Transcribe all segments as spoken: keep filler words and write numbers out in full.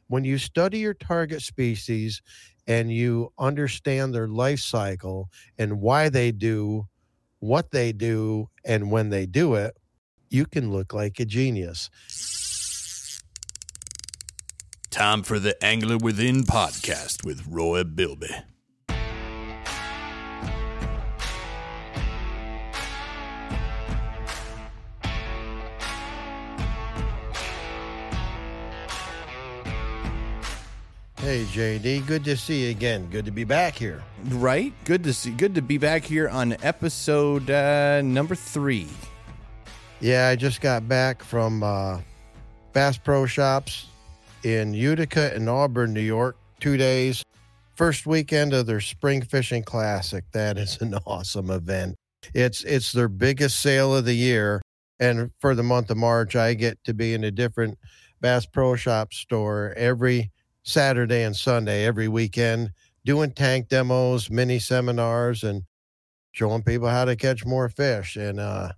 when you study your target species and you understand their life cycle and why they do what they do and when they do it, you can look like a genius. Time for the Angler Within podcast with Roy Bilby. Hey, J D, good to see you again. Good to be back here. Right? Good to see. Good to be back here on episode uh, number three. Yeah, I just got back from uh, Bass Pro Shops in Utica and Auburn, New York. Two days. First weekend of their Spring Fishing Classic. That is an awesome event. It's it's their biggest sale of the year. And for the month of March, I get to be in a different Bass Pro Shop store every Saturday and Sunday, every weekend, doing tank demos, mini seminars, and showing people how to catch more fish. And uh,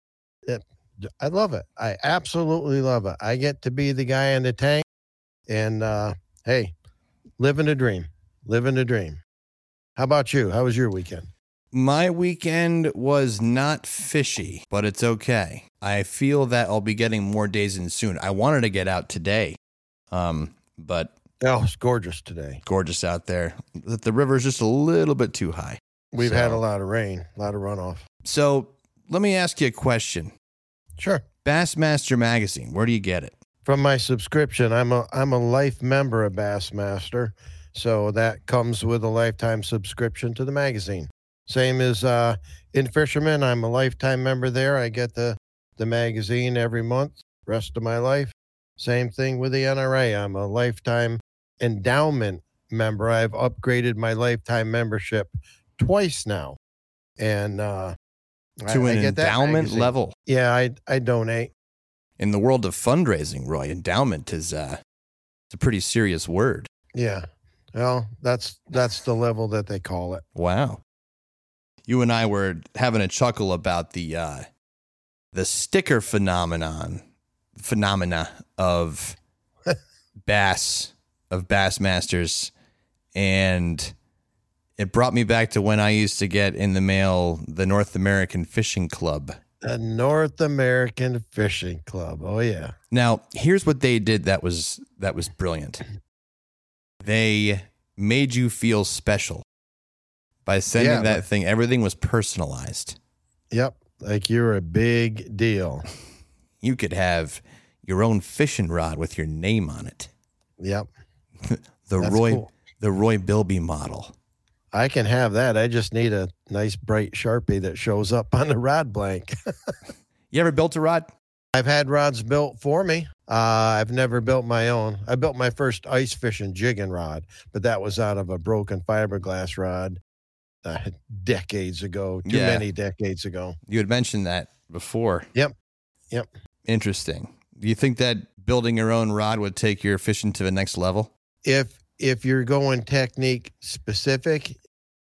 it, I love it. I absolutely love it. I get to be the guy in the tank, and uh, hey, living a dream, living a dream. How about you? How was your weekend? My weekend was not fishy, but it's okay. I feel that I'll be getting more days in soon. I wanted to get out today, um, but oh, it's gorgeous today. Gorgeous out there. The river's just a little bit too high. We've so, had a lot of rain, a lot of runoff. So let me ask you a question. Sure. Bassmaster Magazine, where do you get it? From my subscription. I'm a I'm a life member of Bassmaster, so that comes with a lifetime subscription to the magazine. Same as uh, in Fisherman, I'm a lifetime member there. I get the, the magazine every month, rest of my life. Same thing with the N R A. I'm a lifetime endowment member. I've upgraded my lifetime membership twice now. And uh, to I, an I get endowment level. Yeah, I I donate. In the world of fundraising, Roy, endowment is uh, it's a pretty serious word. Yeah. Well, that's that's the level that they call it. Wow. You and I were having a chuckle about the uh, the sticker phenomenon phenomena of bass of Bassmasters, and it brought me back to when I used to get in the mail the North American Fishing Club. The North American Fishing Club. Oh yeah. Now, here's what they did that was that was brilliant. They made you feel special by sending yeah, that but, thing. Everything was personalized. Yep, like you're a big deal. You could have your own fishing rod with your name on it. Yep. the That's Roy cool. the Roy Bilby model. I can have that. I just need a nice bright Sharpie that shows up on the rod blank. You ever built a rod? I've had rods built for me. Uh, I've never built my own. I built my first ice fishing jigging rod, but that was out of a broken fiberglass rod uh, decades ago, too Yeah. many decades ago. You had mentioned that before. Yep. Yep. Interesting. Do you think that building your own rod would take your fishing to the next level? If if you're going technique specific,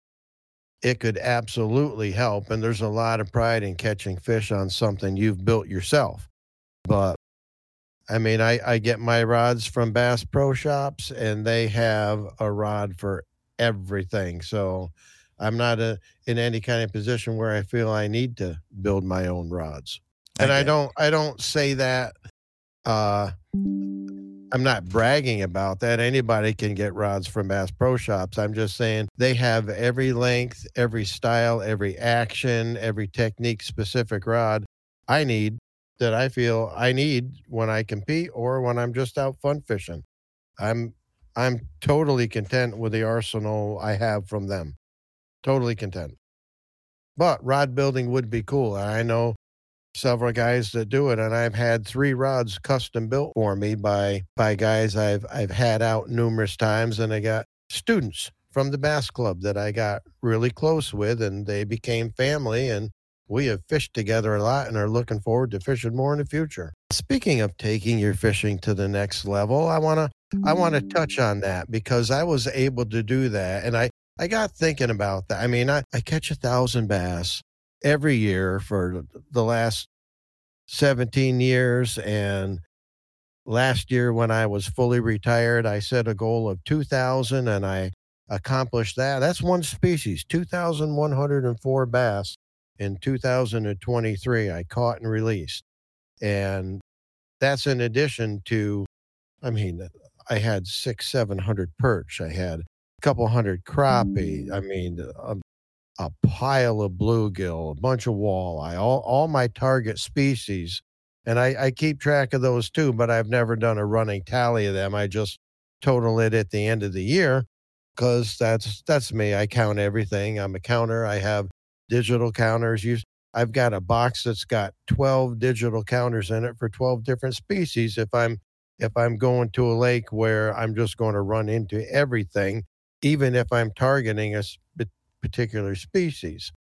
it could absolutely help. And there's a lot of pride in catching fish on something you've built yourself. But I mean, I, I get my rods from Bass Pro Shops, and they have a rod for everything. So I'm not a, in any kind of position where I feel I need to build my own rods. And I don't, I don't say that, uh, I'm not bragging about that. Anybody can get rods from Bass Pro Shops. I'm just saying they have every length, every style, every action, every technique specific rod I need that I feel I need when I compete or when I'm just out fun fishing. I'm, I'm totally content with the arsenal I have from them. Totally content. But rod building would be cool. I know several guys that do it, and I've had three rods custom built for me by by guys I've I've had out numerous times, and I got students from the Bass Club that I got really close with, and they became family, and we have fished together a lot and are looking forward to fishing more in the future. Speaking of taking your fishing to the next level, I want to I want to touch on that because I was able to do that, and I I got thinking about that. I mean, I, I catch a thousand bass every year for the last seventeen years. And last year when I was fully retired, I set a goal of two thousand and I accomplished that. That's one species, two thousand one hundred four bass in two thousand twenty-three I caught and released. And that's in addition to, I mean, I had six, seven hundred perch. I had a couple hundred crappie. I mean, a, a pile of bluegill, a bunch of walleye, all, all my target species. And I, I keep track of those too, but I've never done a running tally of them. I just total it at the end of the year because that's that's me. I count everything. I'm a counter. I have digital counters. You, I've got a box that's got twelve digital counters in it for twelve different species. If I'm if I'm going to a lake where I'm just going to run into everything, even if I'm targeting a sp- particular species.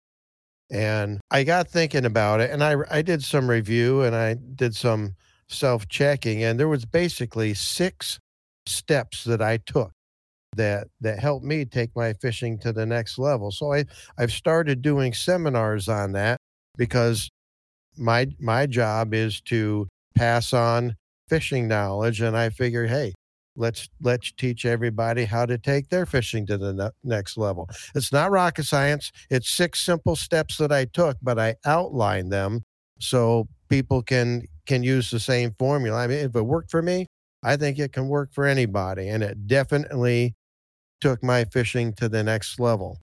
And I got thinking about it, and I, I did some review and I did some self-checking, and there was basically six steps that I took that that helped me take my fishing to the next level. So I, I've started doing seminars on that because my my job is to pass on fishing knowledge, and I figured, hey, Let's let's teach everybody how to take their fishing to the ne- next level. It's not rocket science. It's six simple steps that I took, but I outlined them so people can can use the same formula. I mean, if it worked for me, I think it can work for anybody, and it definitely took my fishing to the next level.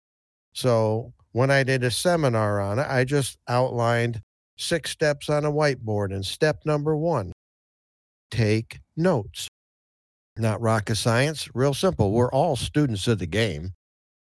So when I did a seminar on it, I just outlined six steps on a whiteboard, and step number one, take notes. Not rocket science, real simple. We're all students of the game.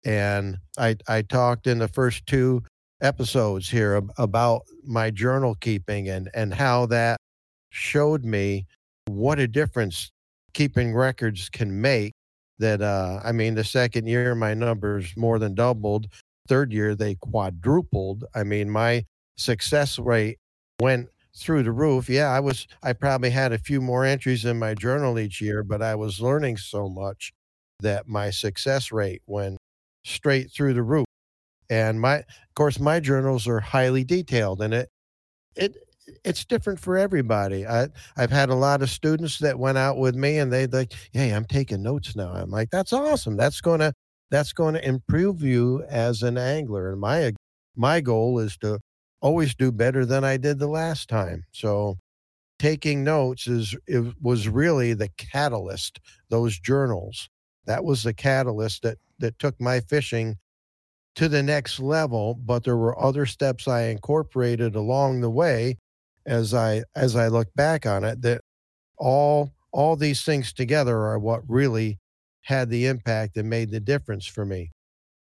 And I, I talked in the first two episodes here ab- about my journal keeping and, and how that showed me what a difference keeping records can make. That, uh, I mean, the second year, my numbers more than doubled. Third year, they quadrupled. I mean, my success rate went through the roof. Yeah, I was, I probably had a few more entries in my journal each year, but I was learning so much that my success rate went straight through the roof. And my, of course, my journals are highly detailed, and it, it, it's different for everybody. I, I've had a lot of students that went out with me and they like, hey, I'm taking notes now. I'm like, that's awesome. That's going to, that's going to improve you as an angler. And my, my goal is to always do better than I did the last time. So taking notes is it was really the catalyst, those journals. That was the catalyst that that took my fishing to the next level, but there were other steps I incorporated along the way as I as I look back on it that all all these things together are what really had the impact and made the difference for me.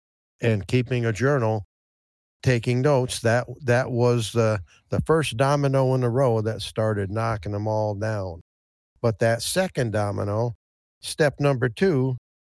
And keeping a journal, taking notes, that that was the the first domino in a row that started knocking them all down. But that second domino, step number two,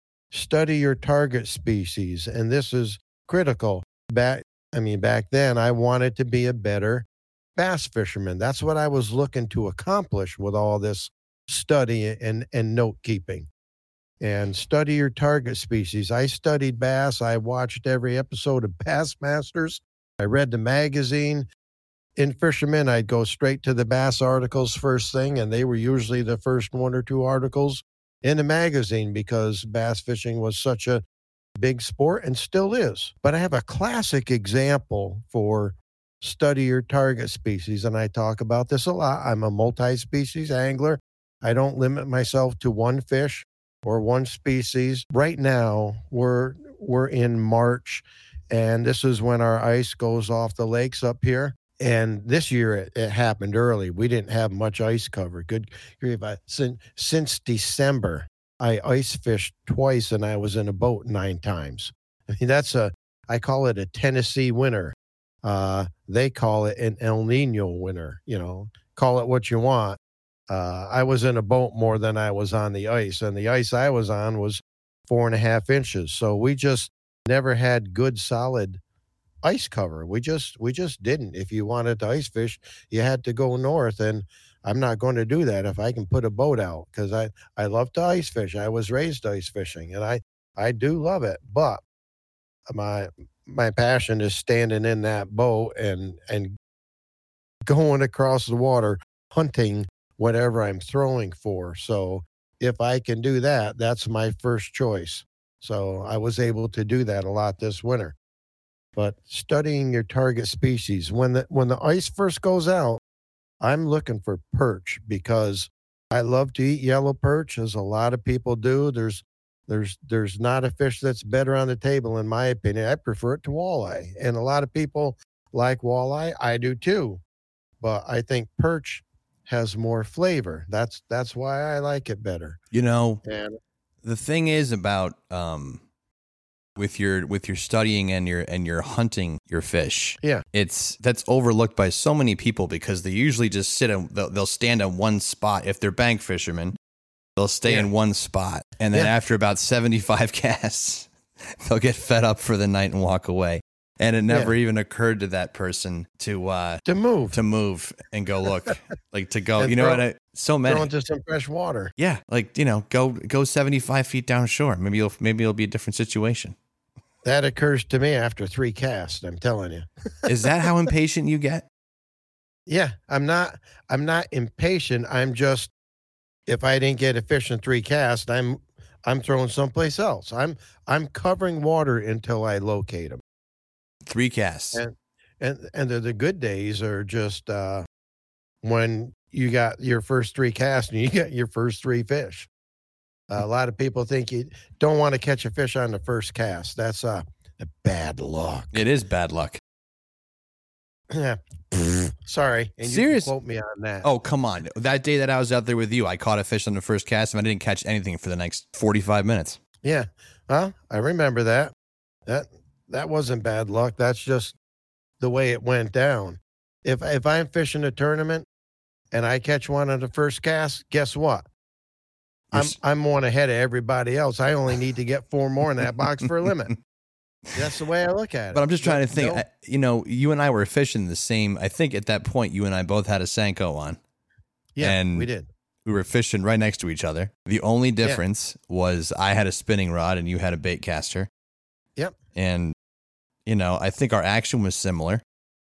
study your target species. And this is critical. Back, I mean, back then I wanted to be a better bass fisherman. That's what I was looking to accomplish with all this study and, and note keeping. And study your target species. I studied bass. I watched every episode of Bassmasters. I read the magazine. In Fisherman, I'd go straight to the bass articles first thing, and they were usually the first one or two articles in the magazine because bass fishing was such a big sport and still is. But I have a classic example for study your target species, and I talk about this a lot. I'm a multi-species angler. I don't limit myself to one fish or one species. Right now, we're we're in March, and this is when our ice goes off the lakes up here. And this year, it, it happened early. We didn't have much ice cover. Good grief. I, since, since December, I ice fished twice, and I was in a boat nine times. I mean, that's a, I call it a Tennessee winter. Uh, they call it an El Nino winter. You know, call it what you want. Uh, I was in a boat more than I was on the ice, and the ice I was on was four and a half inches. So we just never had good, solid ice cover. We just we just didn't. If you wanted to ice fish, you had to go north, and I'm not going to do that if I can put a boat out because I, I love to ice fish. I was raised ice fishing, and I, I do love it. But my my passion is standing in that boat and and going across the water hunting whatever I'm throwing for. So if I can do that, that's my first choice. So I was able to do that a lot this winter. But studying your target species, when the when the ice first goes out, I'm looking for perch because I love to eat yellow perch, as a lot of people do. There's there's there's not a fish that's better on the table, in my opinion. I prefer it to walleye, and a lot of people like walleye. I do too, but I think perch has more flavor. That's that's why I like it better. You know, And the thing is about um, with your with your studying and your and your hunting your fish. Yeah. It's that's overlooked by so many people because they usually just sit and they'll, they'll stand on one spot. If they're bank fishermen, they'll stay Yeah. in one spot, and then Yeah. after about seventy-five casts, they'll get fed up for the night and walk away. And it never Yeah. even occurred to that person to uh, to move, to move and go look, like to go. And You know throw- what? I, so many. throw into some fresh water. Yeah, like you know, go go seventy-five feet down shore. Maybe you'll maybe it'll be a different situation. That occurs to me after three casts, I'm telling you. Is that how impatient you get? Yeah, I'm not I'm not impatient. I'm just, if I didn't get a fish in three casts, I'm I'm throwing someplace else. I'm I'm covering water until I locate them. Three casts. And and and the, the good days are just uh, when you got your first three casts and you got your first three fish. Uh, a lot of people think you don't want to catch a fish on the first cast. That's uh, a bad luck. It is bad luck. Yeah. Sorry. And you Serious- can quote me on that. Oh, come on. That day that I was out there with you, I caught a fish on the first cast and I didn't catch anything for the next forty-five minutes. Yeah. Well, I remember that. That that wasn't bad luck. That's just the way it went down. If if I'm fishing a tournament and I catch one on the first cast, guess what? You're I'm s- I'm one ahead of everybody else. I only need to get four more in that box for a limit. That's the way I look at it. But I'm just trying to think, No- I, you know, you and I were fishing the same. I think at that point, you and I both had a Senko on. yeah, and- we did. We were fishing right next to each other. The only difference was I had a spinning rod and you had a bait caster. Yep. And, you know, I think our action was similar.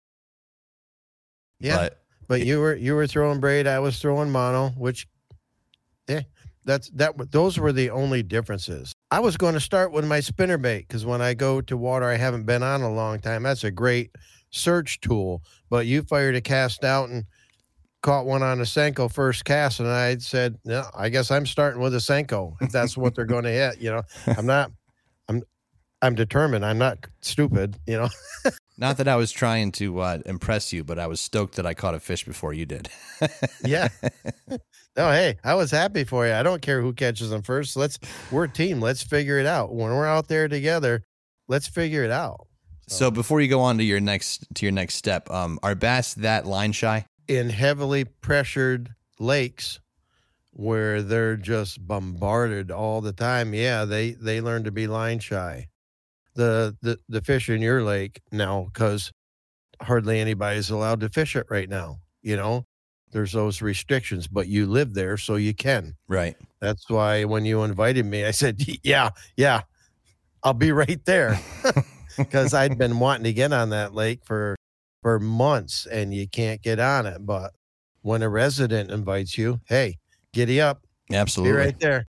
Yeah. But But you were you were throwing braid, I was throwing mono, which, yeah, that's that. w- Those were the only differences. I was going to start with my spinner bait because when I go to water I haven't been on a long time, that's a great search tool. But you fired a cast out and caught one on a Senko first cast, and I said, no, I guess I'm starting with a Senko if that's what they're going to hit. You know, I'm not. I'm I'm determined. I'm not stupid. You know. not that I was trying to uh, impress you, but I was stoked that I caught a fish before you did. Yeah. No, hey, I was happy for you. I don't care who catches them first. Let's we're a team. Let's figure it out. When we're out there together, let's figure it out. So before you go on to your next to your next step, um, are bass that line shy? In heavily pressured lakes where they're just bombarded all the time, yeah, they they learn to be line shy. The the the fish in your lake now, because hardly anybody's allowed to fish it right now. You know, there's those restrictions, but you live there, so you can. Right. That's why when you invited me, I said, yeah, yeah, I'll be right there. Because I'd been wanting to get on that lake for for months and you can't get on it. But when a resident invites you, hey, giddy up, Absolutely. be right there.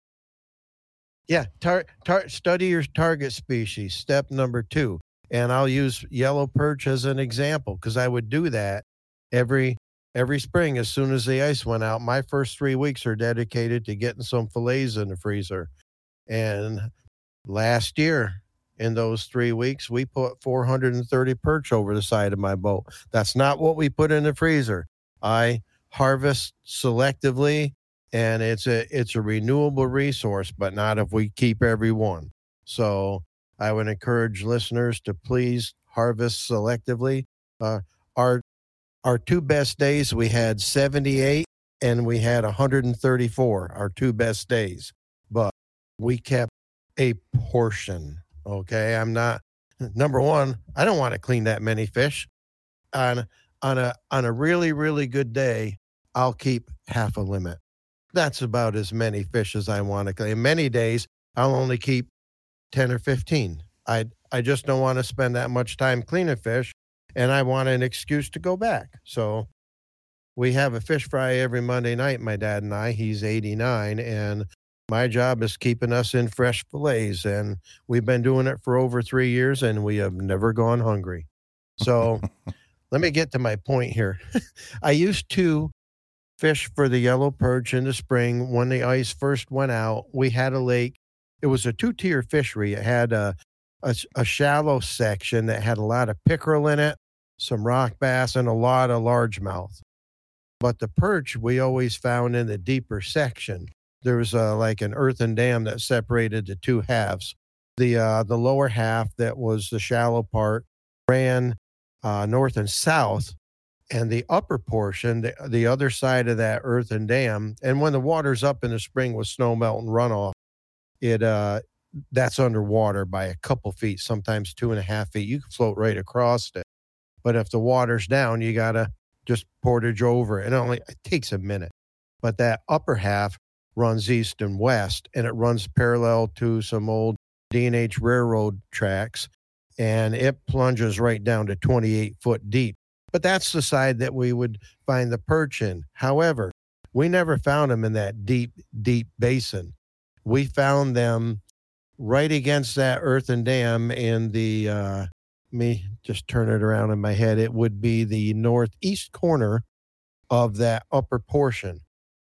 Yeah, tar- tar- study your target species, step number two. And I'll use yellow perch as an example because I would do that every every spring as soon as the ice went out. My first three weeks are dedicated to getting some fillets in the freezer. And last year, in those three weeks, we put four hundred thirty perch over the side of my boat. That's not what we put in the freezer. I harvest selectively, and it's a it's a renewable resource, but not if we keep every one. So I would encourage listeners to please harvest selectively. Uh, our our two best days, we had seventy-eight and we had one hundred thirty-four, our two best days. But we kept a portion. Okay, I'm not number one. I don't want to clean that many fish. On on a on a really really good day, I'll keep half a limit. That's about as many fish as I want to clean. Many days, I'll only keep ten or fifteen. I I just don't want to spend that much time cleaning fish, and I want an excuse to go back. So we have a fish fry every Monday night, my dad and I. He's eighty-nine, and my job is keeping us in fresh fillets, and we've been doing it for over three years, and we have never gone hungry. So let me get to my point here. I used to fish for the yellow perch in the spring when the ice first went out. We had a lake. It was a two-tier fishery. It had a, a, a shallow section that had a lot of pickerel in it, some rock bass, and a lot of largemouth. But the perch we always found in the deeper section. There was uh, like an earthen dam that separated the two halves. The uh, the lower half, that was the shallow part, ran uh, north and south, and the upper portion, the, the other side of that earthen dam, and when the water's up in the spring with snow melt and runoff, it uh, that's underwater by a couple feet, sometimes two and a half feet. You can float right across it. But if the water's down, you got to just portage over it. It only it takes a minute. But that upper half runs east and west, and it runs parallel to some old D and H railroad tracks, and it plunges right down to twenty-eight foot deep. But that's the side that we would find the perch in. However, we never found them in that deep, deep basin. We found them right against that earthen dam in the, uh, let me just turn it around in my head. It would be the northeast corner of that upper portion.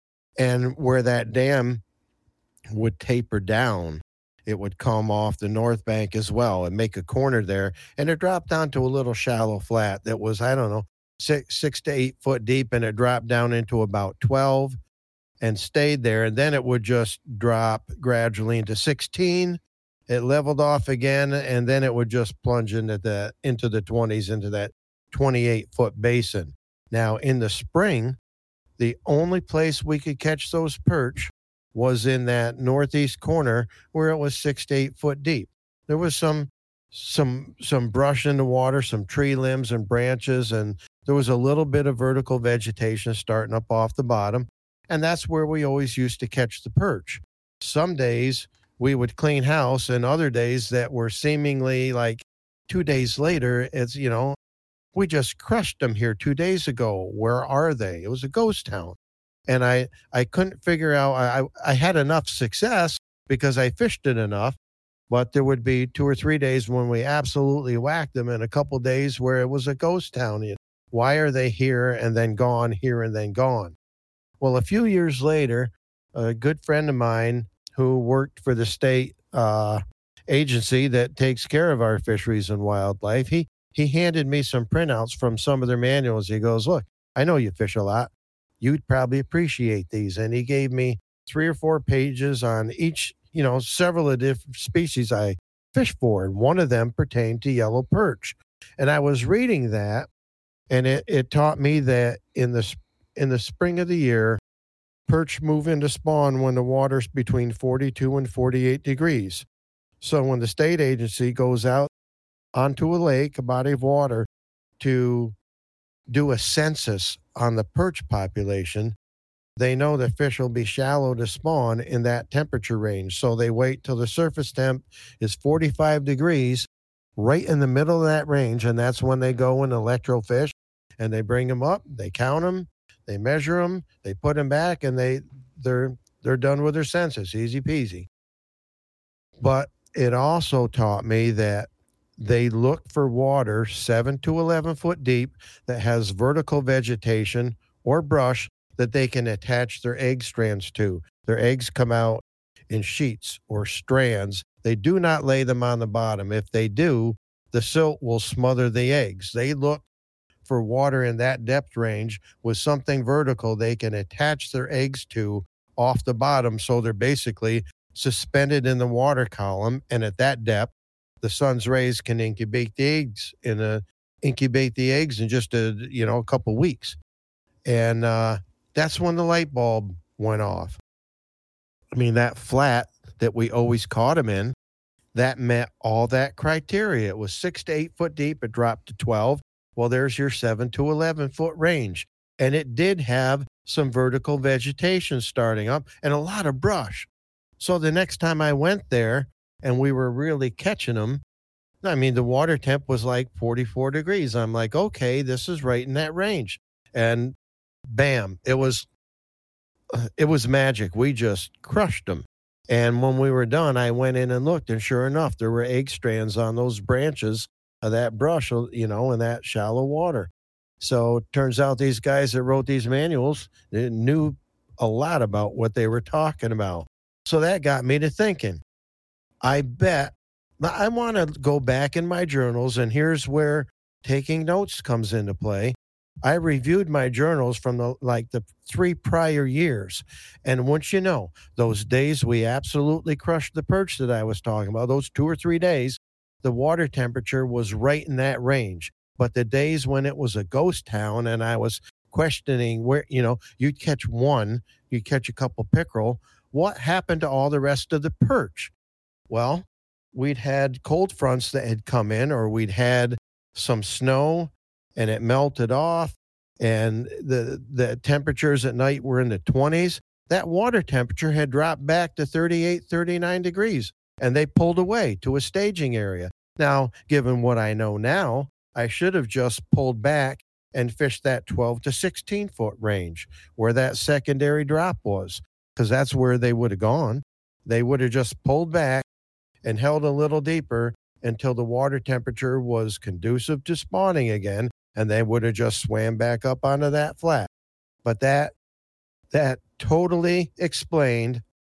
And where that dam would taper down, it would come off the north bank as well and make a corner there. And it dropped down to a little shallow flat that was, I don't know, six, six to eight foot deep. And it dropped down into about twelve and stayed there. And then it would just drop gradually into sixteen. It leveled off again. And then it would just plunge into the, into the twenties, into that twenty-eight foot basin. Now in the spring, the only place we could catch those perch was in that northeast corner where it was six to eight foot deep. There was some some some brush in the water, some tree limbs and branches, and there was a little bit of vertical vegetation starting up off the bottom. And that's where we always used to catch the perch. Some days we would clean house, and other days that were seemingly like two days later, it's, you know, we just crushed them here two days ago. Where are they? It was a ghost town. And I, I couldn't figure out, I, I had enough success because I fished it enough, but there would be two or three days when we absolutely whacked them, and a couple days where it was a ghost town. Why are they here and then gone, here and then gone? Well, a few years later, a good friend of mine who worked for the state uh, agency that takes care of our fisheries and wildlife, he He handed me some printouts from some of their manuals. He goes, look, I know you fish a lot. You'd probably appreciate these. And he gave me three or four pages on each, you know, several of the different species I fish for. And one of them pertained to yellow perch. And I was reading that, and it, it taught me that in the, in the spring of the year, perch move into spawn when the water's between forty-two and forty-eight degrees. So when the state agency goes out onto a lake, a body of water, to do a census on the perch population, they know the fish will be shallow to spawn in that temperature range. So they wait till the surface temp is forty-five degrees, right in the middle of that range, and that's when they go and electrofish, and they bring them up, they count them, they measure them, they put them back, and they they're they're done with their census, easy peasy. But it also taught me that they look for water seven to eleven foot deep that has vertical vegetation or brush that they can attach their egg strands to. Their eggs come out in sheets or strands. They do not lay them on the bottom. If they do, the silt will smother the eggs. They look for water in that depth range with something vertical they can attach their eggs to off the bottom, so they're basically suspended in the water column, and at that depth, the sun's rays can incubate the eggs in a incubate the eggs in just a you know a couple weeks, and uh, that's when the light bulb went off. I mean, that flat that we always caught them in, that met all that criteria. It was six to eight foot deep. It dropped to twelve. Well, there's your seven to eleven foot range, and it did have some vertical vegetation starting up and a lot of brush. So the next time I went there, and we were really catching them, I mean, the water temp was like forty-four degrees. I'm like, okay, this is right in that range. And bam, it was it was magic. We just crushed them. And when we were done, I went in and looked, and sure enough, there were egg strands on those branches of that brush, you know, in that shallow water. So it turns out these guys that wrote these manuals, they knew a lot about what they were talking about. So that got me to thinking, I bet I want to go back in my journals, and here's where taking notes comes into play. I reviewed my journals from the like the three prior years. And once you know, those days we absolutely crushed the perch that I was talking about, those two or three days, the water temperature was right in that range. But the days when it was a ghost town and I was questioning where, you know, you'd catch one, you'd catch a couple pickerel, what happened to all the rest of the perch? Well, we'd had cold fronts that had come in, or we'd had some snow and it melted off, and the the temperatures at night were in the twenties. That water temperature had dropped back to thirty-eight, thirty-nine degrees, and they pulled away to a staging area. Now, given what I know now, I should have just pulled back and fished that twelve to sixteen foot range where that secondary drop was, because that's where they would have gone. They would have just pulled back and held a little deeper until the water temperature was conducive to spawning again, and they would have just swam back up onto that flat. But that that totally explained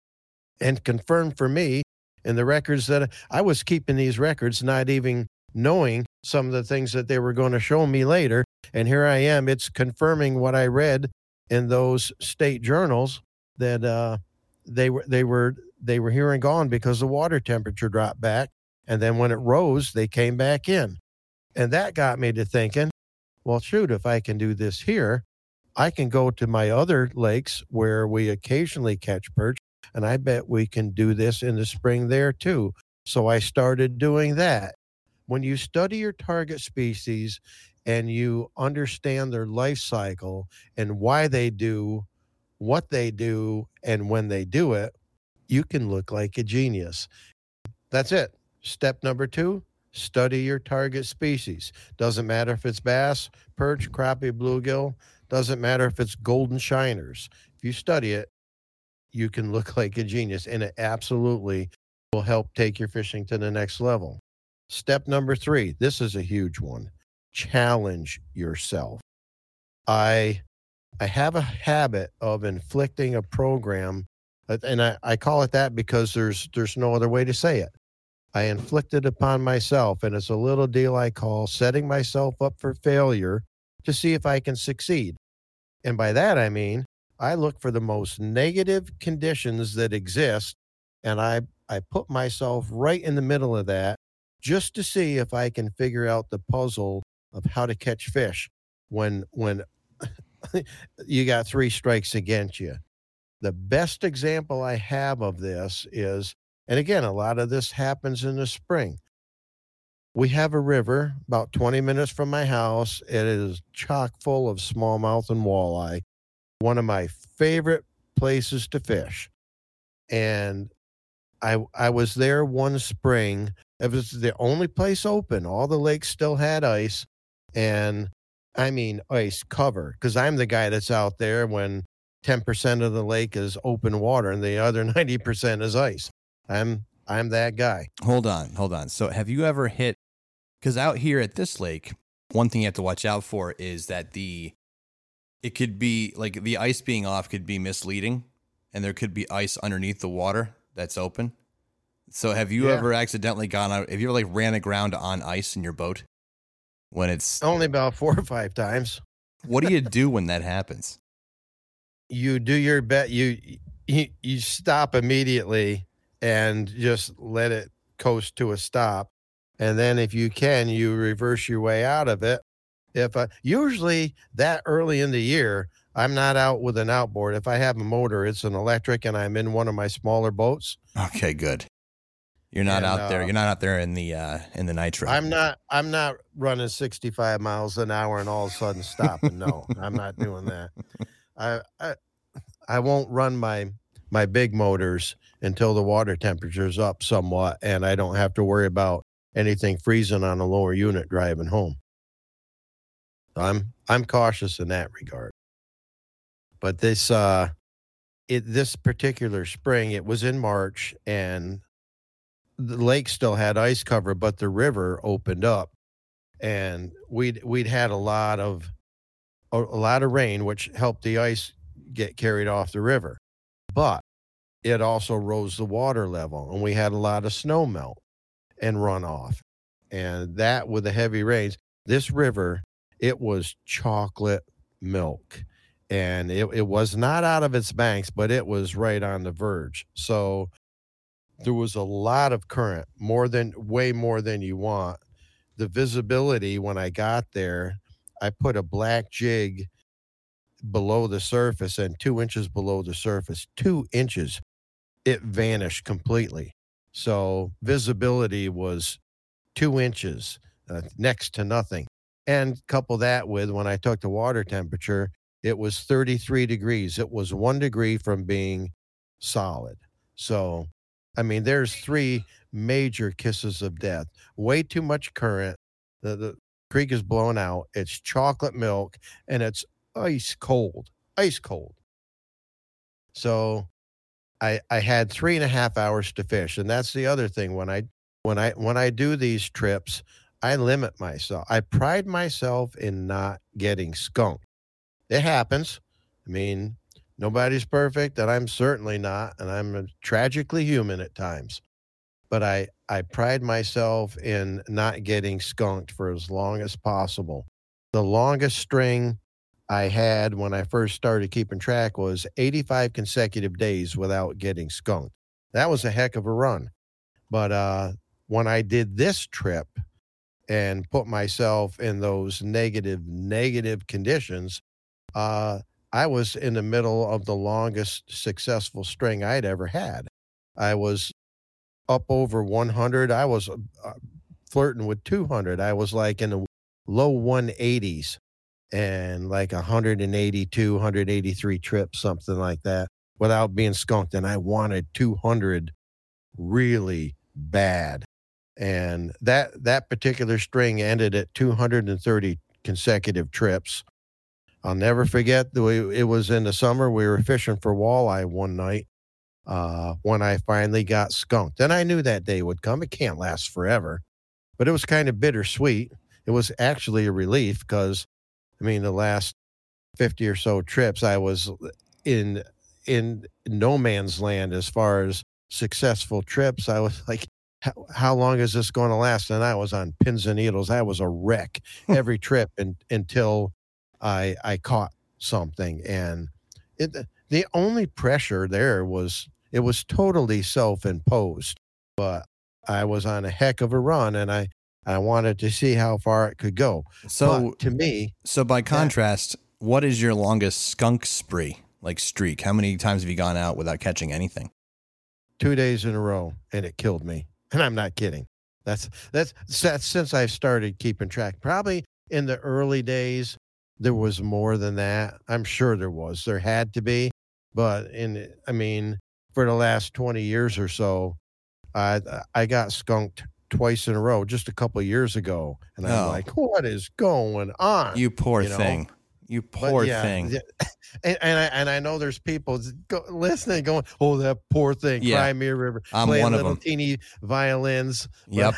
and confirmed for me in the records that I was keeping these records, not even knowing some of the things that they were going to show me later. And here I am. It's confirming what I read in those state journals, that uh, they were they were they were here and gone because the water temperature dropped back. And then when it rose, they came back in. And that got me to thinking, well, shoot, if I can do this here, I can go to my other lakes where we occasionally catch perch, and I bet we can do this in the spring there too. So I started doing that. When you study your target species and you understand their life cycle and why they do what they do and when they do it, you can look like a genius. That's it. Step number two, study your target species. Doesn't matter if it's bass, perch, crappie, bluegill. Doesn't matter if it's golden shiners. If you study it, you can look like a genius, and it absolutely will help take your fishing to the next level. Step number three, this is a huge one. Challenge yourself. I I have a habit of inflicting a program, and I, I call it that because there's there's no other way to say it. I inflict it upon myself, and it's a little deal I call setting myself up for failure to see if I can succeed. And by that, I mean, I look for the most negative conditions that exist, and I, I put myself right in the middle of that just to see if I can figure out the puzzle of how to catch fish when, when you got three strikes against you. The best example I have of this is, and again, a lot of this happens in the spring. We have a river about twenty minutes from my house. It is chock full of smallmouth and walleye, one of my favorite places to fish. And I I was there one spring. It was the only place open. All the lakes still had ice, and I mean ice cover, because I'm the guy that's out there when ten percent of the lake is open water and the other ninety percent is ice. I'm I'm that guy. Hold on, hold on. So have you ever hit, because out here at this lake, one thing you have to watch out for is that the, it could be, like the ice being off could be misleading, and there could be ice underneath the water that's open. So have you yeah. ever accidentally gone out, have you ever like ran aground on ice in your boat when it's? Only about four or five times. What do you do when that happens? You do your bet. You, you, you stop immediately and just let it coast to a stop. And then if you can, you reverse your way out of it. If uh, usually that early in the year, I'm not out with an outboard. If I have a motor, it's an electric, and I'm in one of my smaller boats. Okay, good. You're not and, out there. Uh, You're not out there in the uh, in the nitro. I'm not. I'm not running sixty-five miles an hour and all of a sudden stopping. No, I'm not doing that. I I I won't run my my big motors until the water temperature is up somewhat, and I don't have to worry about anything freezing on a lower unit driving home. So I'm I'm cautious in that regard. But this uh it this particular spring, it was in March, and the lake still had ice cover, but the river opened up, and we'd we'd had a lot of a, a lot of rain, which helped the ice get carried off the river. But it also rose the water level, and we had a lot of snow melt and runoff. And that, with the heavy rains, this river, it was chocolate milk. And it, it was not out of its banks, but it was right on the verge. So there was a lot of current, more than, way more than you want. The visibility, when I got there, I put a black jig below the surface and two inches below the surface, two inches, it vanished completely. So visibility was two inches, uh, next to nothing. And couple that with, when I took the water temperature, it was thirty-three degrees. It was one degree from being solid. So, I mean, there's three major kisses of death. Way too much current. The, the creek is blown out. It's chocolate milk, and it's ice cold, ice cold. So I, I had three and a half hours to fish. And that's the other thing. When I, when I, when I do these trips, I limit myself. I pride myself in not getting skunked. It happens. I mean, nobody's perfect, and I'm certainly not. And I'm tragically human at times, but I, I pride myself in not getting skunked for as long as possible. The longest string I had when I first started keeping track was eighty-five consecutive days without getting skunked. That was a heck of a run. But uh, when I did this trip and put myself in those negative, negative conditions, uh, I was in the middle of the longest successful string I'd ever had. I was up over one hundred. I was uh, flirting with two hundred. I was like in the low one eighties. And like one eighty-two, one eighty-three trips, something like that, without being skunked. And I wanted two hundred really bad. And that that particular string ended at two hundred thirty consecutive trips. I'll never forget, the way it was in the summer. We were fishing for walleye one night uh, when I finally got skunked. And I knew that day would come. It can't last forever. But it was kind of bittersweet. It was actually a relief because, I mean, the last fifty or so trips, I was in in no man's land as far as successful trips. I was like, how, how long is this going to last? And I was on pins and needles. I was a wreck every trip in, until I I caught something. And it, the only pressure there was, it was totally self-imposed. But I was on a heck of a run, and I I wanted to see how far it could go. So but to me, so by contrast, that, what is your longest skunk spree, like streak? How many times have you gone out without catching anything? Two days in a row, and it killed me. And I'm not kidding. That's that's, that's since I started keeping track. Probably in the early days, there was more than that. I'm sure there was. There had to be. But in, I mean, for the last twenty years or so, I I got skunked twice in a row just a couple of years ago, and I'm oh. like, what is going on? You poor you know? thing. You poor yeah, thing. And, and I and I know there's people go, listening, going, "Oh, that poor thing, yeah. Cry Me a River." I'm playing one of little them. Teeny violins. Yep.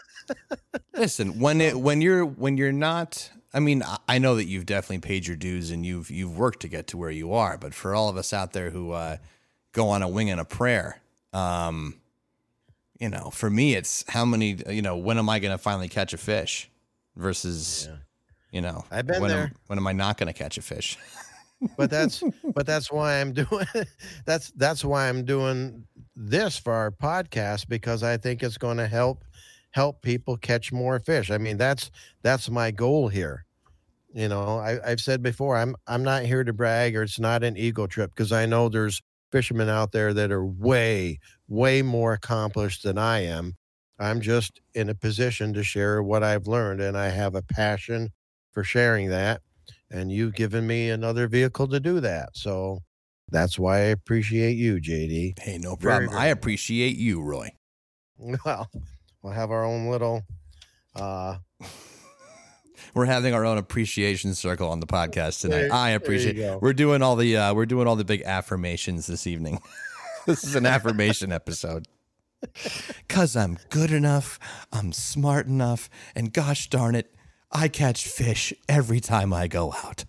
Listen, when it when you're when you're not, I mean, I know that you've definitely paid your dues and you've you've worked to get to where you are. But for all of us out there who uh, go on a wing and a prayer, um, you know, for me, it's how many, you know, when am I going to finally catch a fish versus, yeah. you know, I've been when there. Am, when am I not going to catch a fish? But that's, but that's why I'm doing, that's, that's why I'm doing this for our podcast, because I think it's going to help, help people catch more fish. I mean, that's, that's my goal here. You know, I, I've said before, I'm, I'm not here to brag, or it's not an ego trip, because I know there's fishermen out there that are way, way more accomplished than I am. I'm just in a position to share what I've learned, and I have a passion for sharing that. And you've given me another vehicle to do that. So that's why I appreciate you, J D. Hey, no problem. Very, very I appreciate you, Roy. Well, we'll have our own little uh, We're having our own appreciation circle on the podcast tonight. There- I there appreciate. you go. We're doing all the uh, we're doing all the big affirmations this evening. This is an affirmation episode. Cause I'm good enough, I'm smart enough, and gosh darn it, I catch fish every time I go out.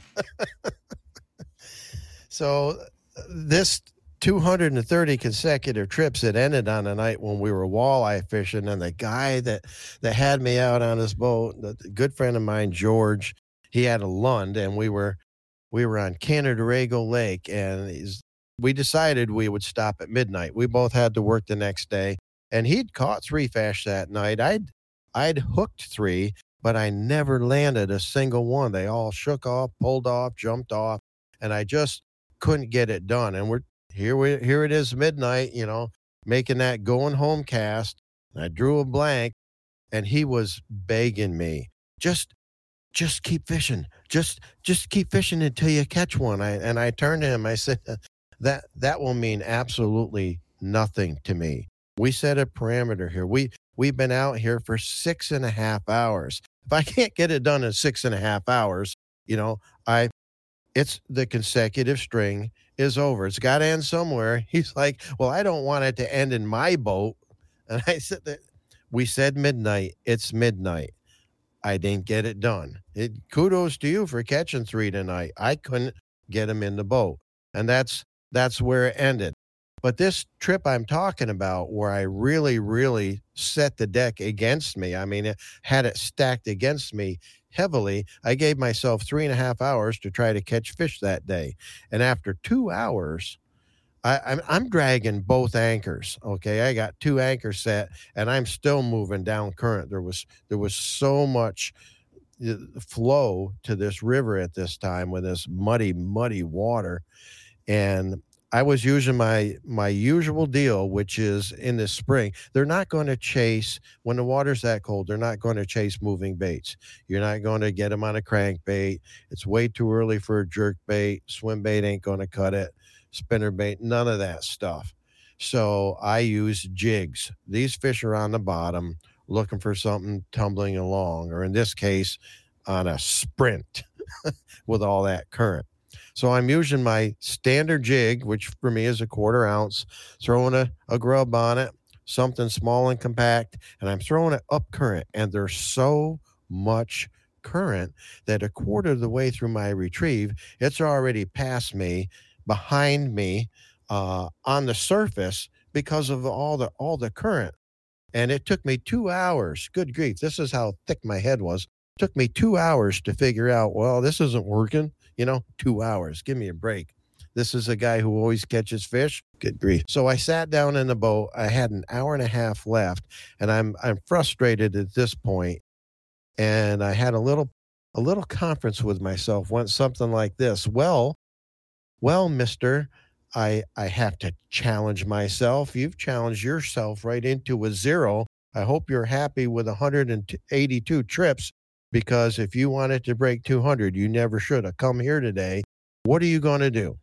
So this two hundred thirty consecutive trips, it ended on a night when we were walleye fishing, and the guy that that had me out on his boat, the the good friend of mine, George, he had a Lund, and we were we were on Canandaigua Lake, and he's, we decided we would stop at midnight. We both had to work the next day, and he'd caught three fish that night. I'd I'd hooked three, but I never landed a single one. They all shook off, pulled off, jumped off, and I just couldn't get it done. And we're here we here it is midnight, you know, making that going home cast. I drew a blank, and he was begging me, just just keep fishing. Just just keep fishing until you catch one. I and I turned to him, I said, that that will mean absolutely nothing to me. We set a parameter here. We we've been out here for six and a half hours. If I can't get it done in six and a half hours, you know, I it's the consecutive string is over. It's got to end somewhere. He's like, well, I don't want it to end in my boat. And I said that we said midnight. It's midnight. I didn't get it done. It, kudos to you for catching three tonight. I couldn't get them in the boat. And that's that's where it ended. But this trip I'm talking about, where I really, really set the deck against me, I mean, it had it stacked against me heavily. I gave myself three and a half hours to try to catch fish that day. And after two hours, I, I'm, I'm dragging both anchors. Okay, I got two anchors set, and I'm still moving down current. There was there was so much flow to this river at this time with this muddy, muddy water, and I was using my my usual deal, which is in the spring, they're not going to chase, when the water's that cold, they're not going to chase moving baits. You're not going to get them on a crankbait. It's way too early for a jerk bait. Swim bait ain't going to cut it. Spinner bait, none of that stuff. So I use jigs. These fish are on the bottom looking for something tumbling along, or in this case, on a sprint with all that current. So I'm using my standard jig, which for me is a quarter ounce, throwing a, a grub on it, something small and compact, and I'm throwing it up current. And there's so much current that a quarter of the way through my retrieve, it's already past me, behind me, uh, on the surface because of all the all the current. And it took me two hours. Good grief, this is how thick my head was. It took me two hours to figure out, well, this isn't working. You know, two hours. Give me a break. This is a guy who always catches fish. Good grief. So I sat down in the boat. I had an hour and a half left, and I'm I'm frustrated at this point. And I had a little a little conference with myself. Went something like this. Well, well, mister, I I have to challenge myself. You've challenged yourself right into a zero. I hope you're happy with one hundred eighty-two trips. Because if you wanted to break two hundred, you never should have come here today. What are you going to do?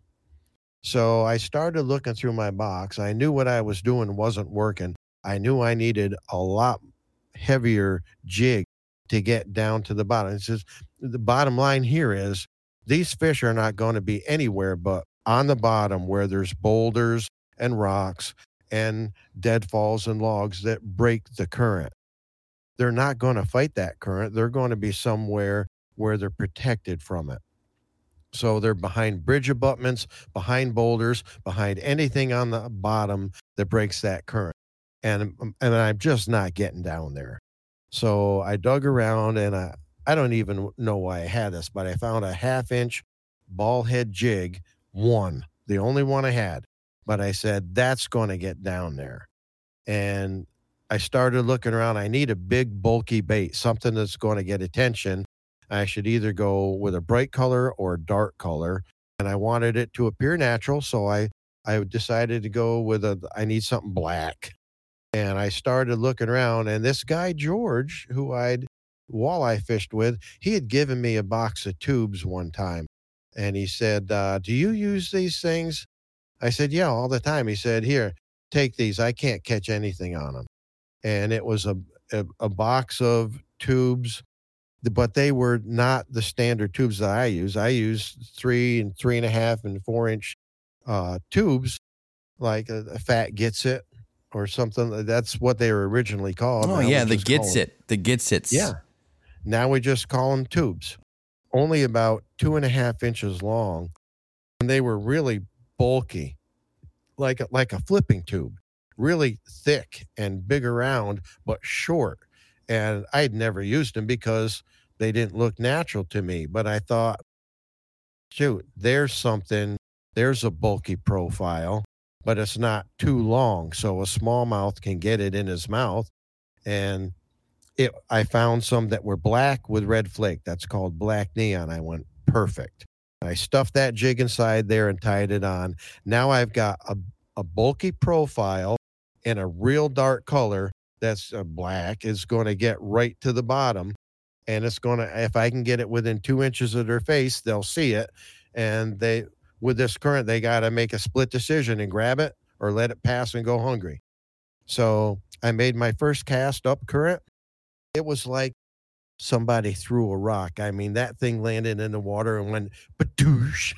So I started looking through my box. I knew what I was doing wasn't working. I knew I needed a lot heavier jig to get down to the bottom. It's just, the bottom line here is these fish are not going to be anywhere but on the bottom where there's boulders and rocks and deadfalls and logs that break the current. They're not going to fight that current. They're going to be somewhere where they're protected from it. So they're behind bridge abutments, behind boulders, behind anything on the bottom that breaks that current. And, and I'm just not getting down there. So I dug around, and I, I don't even know why I had this, but I found a half inch ball head jig, one, the only one I had. But I said, that's going to get down there. And I started looking around. I need a big, bulky bait, something that's going to get attention. I should either go with a bright color or a dark color. And I wanted it to appear natural, so I, I decided to go with a, I need something black. And I started looking around, and this guy, George, who I'd walleye fished with, he had given me a box of tubes one time. And he said, uh, do you use these things? I said, yeah, all the time. He said, here, take these. I can't catch anything on them. And it was a, a, a box of tubes but they were not the standard tubes that I use. I use three and three and a half and four inch uh, tubes, like a, a Fat Gets It or something. That's what they were originally called. Oh Now yeah, we the just call Gets them- It, the Gets It's. Yeah. Now we just call them tubes. Only about two and a half inches long, and they were really bulky, like a, like a flipping tube, really thick and big around, but short. And I'd never used them because they didn't look natural to me. But I thought, shoot, there's something, there's a bulky profile, but it's not too long. So a smallmouth can get it in his mouth. And it, I found some that were black with red flake. That's called black neon. I went, perfect. I stuffed that jig inside there and tied it on. Now I've got a, a bulky profile in a real dark color that's uh, black. Is going to get right to the bottom. And it's going to, if I can get it within two inches of their face, they'll see it. And they, with this current, they got to make a split decision and grab it or let it pass and go hungry. So I made my first cast up current. It was like somebody threw a rock. I mean, that thing landed in the water and went, badoosh.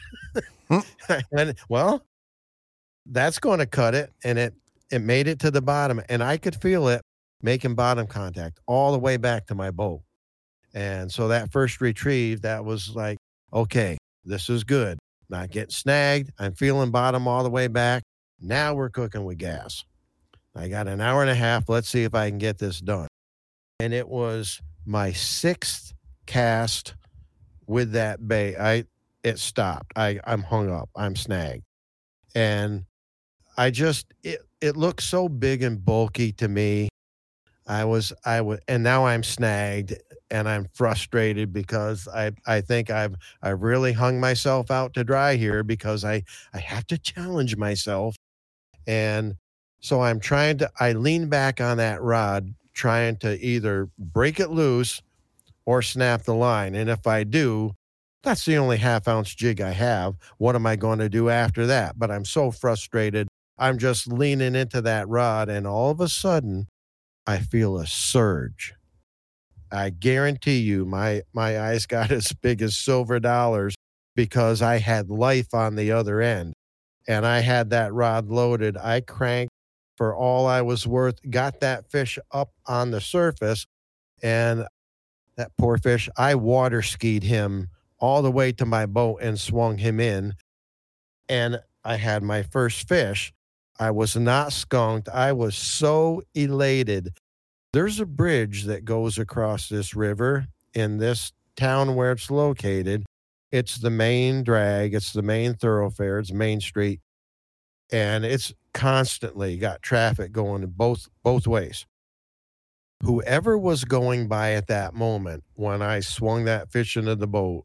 I went, well, that's going to cut it. And it, it made it to the bottom. And I could feel it making bottom contact all the way back to my boat. And so that first retrieve, that was like, okay, this is good. Not getting snagged. I'm feeling bottom all the way back. Now we're cooking with gas. I got an hour and a half. Let's see if I can get this done. And it was my sixth cast with that bait. I it stopped. I, I'm hung up. I'm snagged. And I just it it looked so big and bulky to me. I was I was and now I'm snagged and I'm frustrated because I I think I've I've really hung myself out to dry here because I I have to challenge myself. And so I'm trying to I lean back on that rod trying to either break it loose or snap the line. And if I do, that's the only half ounce jig I have. What am I going to do after that? But I'm so frustrated. I'm just leaning into that rod. And all of a sudden, I feel a surge. I guarantee you my, my eyes got as big as silver dollars because I had life on the other end. And I had that rod loaded. I cranked for all I was worth, got that fish up on the surface, and that poor fish, I water skied him all the way to my boat and swung him in, and I had my first fish. I was not skunked. I was so elated. There's a bridge that goes across this river in this town where it's located. It's the main drag. It's the main thoroughfare. It's Main Street. And it's constantly got traffic going both both ways. Whoever was going by at that moment when I swung that fish into the boat,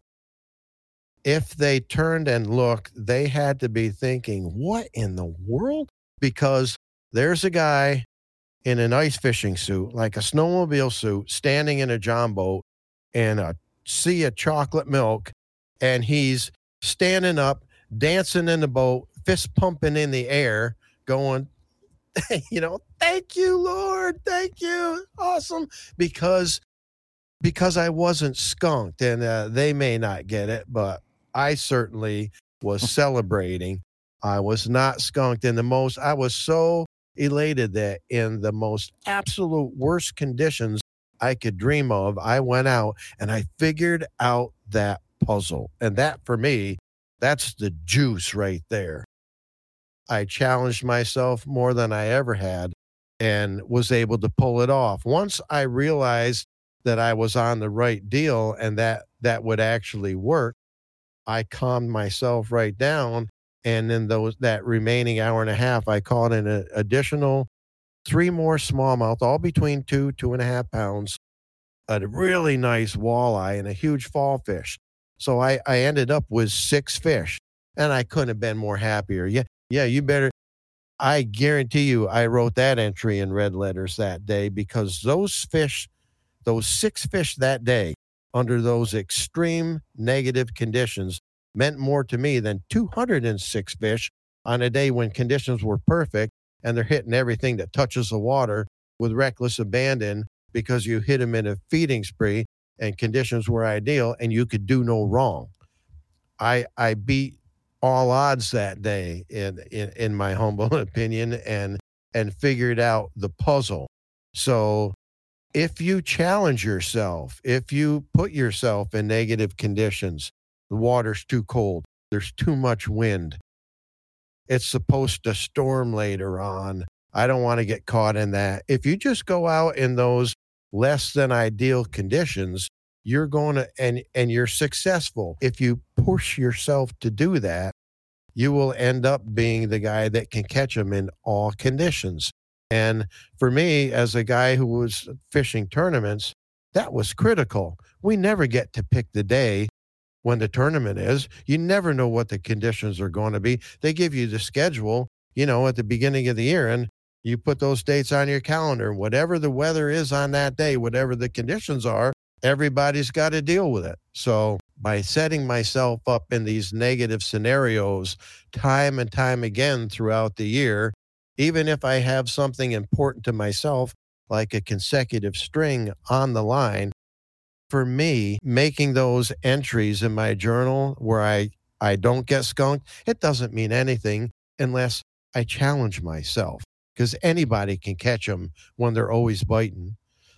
if they turned and looked, they had to be thinking, what in the world? Because there's a guy in an ice fishing suit, like a snowmobile suit, standing in a john boat in a sea of chocolate milk, and he's standing up, dancing in the boat, fist pumping in the air, going, you know, thank you, Lord, thank you, awesome, because because I wasn't skunked, and uh, they may not get it, but I certainly was celebrating. I was not skunked in the most. I was so elated that in the most absolute worst conditions I could dream of, I went out and I figured out that puzzle, and that for me, that's the juice right there. I challenged myself more than I ever had and was able to pull it off. Once I realized that I was on the right deal and that that would actually work, I calmed myself right down. And in those that remaining hour and a half, I caught an additional three more smallmouth, all between two, two and a half pounds, a really nice walleye and a huge fall fish. So I, I ended up with six fish, and I couldn't have been more happier. Yeah. Yeah, you better. I guarantee you I wrote that entry in red letters that day because those fish, those six fish that day under those extreme negative conditions meant more to me than two hundred six fish on a day when conditions were perfect and they're hitting everything that touches the water with reckless abandon because you hit them in a feeding spree. and conditions were ideal and you could do no wrong. I I beat all odds that day in in, in my humble opinion, and and figured out the puzzle. So if you challenge yourself, if you put yourself in negative conditions, the water's too cold, there's too much wind, it's supposed to storm later on, I don't want to get caught in that. If you just go out in those less than ideal conditions, you're going to, and, and you're successful. If you push yourself to do that, you will end up being the guy that can catch them in all conditions. And for me, as a guy who was fishing tournaments, that was critical. We never get to pick the day when the tournament is. You never know what the conditions are going to be. They give you the schedule, you know, at the beginning of the year, and you put those dates on your calendar. Whatever the weather is on that day, whatever the conditions are, everybody's got to deal with it. So by setting myself up in these negative scenarios time and time again throughout the year, even if I have something important to myself, like a consecutive string on the line, for me, making those entries in my journal where I, I don't get skunked, it doesn't mean anything unless I challenge myself, because anybody can catch them when they're always biting.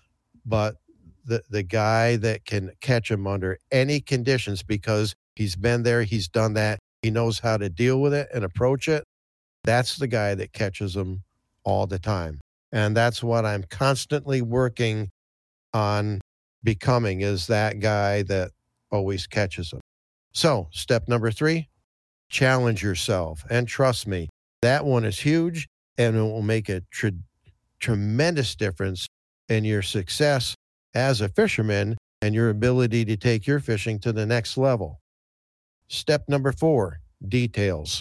But the, the guy that can catch them under any conditions because he's been there, he's done that, he knows how to deal with it and approach it, that's the guy that catches them all the time. And that's what I'm constantly working on becoming, is that guy that always catches them. So step number three, challenge yourself. And trust me, that one is huge, and it will make a tre- tremendous difference in your success as a fisherman and your ability to take your fishing to the next level. Step number four, details.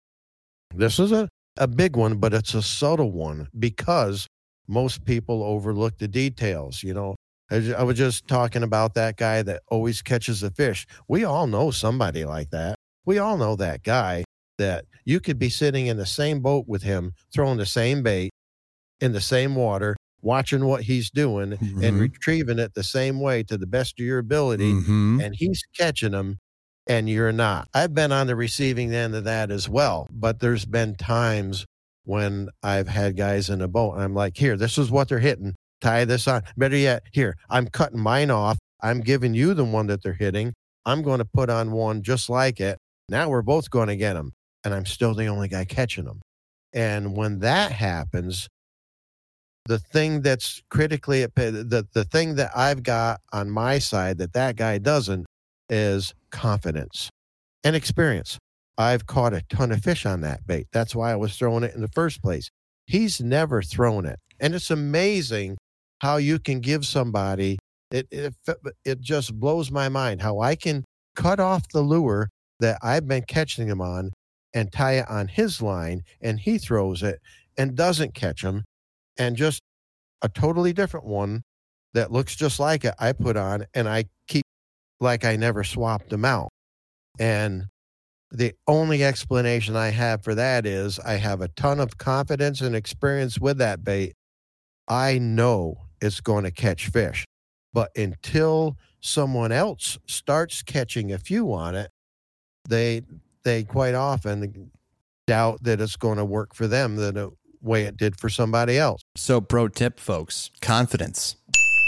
This is a, a big one, but it's a subtle one because most people overlook the details. You know, I, I was just talking about that guy that always catches a fish. We all know somebody like that. We all know that guy that you could be sitting in the same boat with him, throwing the same bait in the same water, watching what he's doing mm-hmm. and retrieving it the same way to the best of your ability. Mm-hmm. And he's catching them and you're not. I've been on the receiving end of that as well, but there's been times when I've had guys in a boat and I'm like, here, this is what they're hitting. Tie this on. Better yet, here, I'm cutting mine off. I'm giving you the one that they're hitting. I'm going to put on one just like it. Now we're both going to get them. And I'm still the only guy catching them. And when that happens, the thing that's critically, the, the thing that I've got on my side that that guy doesn't is confidence and experience. I've caught a ton of fish on that bait. That's why I was throwing it in the first place. He's never thrown it. And it's amazing how you can give somebody, it, it, it just blows my mind how I can cut off the lure that I've been catching him on and tie it on his line, and he throws it and doesn't catch him, and just a totally different one that looks just like it I put on, and I keep like I never swapped them out. And the only explanation I have for that is I have a ton of confidence and experience with that bait. I know it's going to catch fish, but until someone else starts catching a few on it, they they quite often doubt that it's going to work for them the way it did for somebody else. So pro tip, folks, confidence.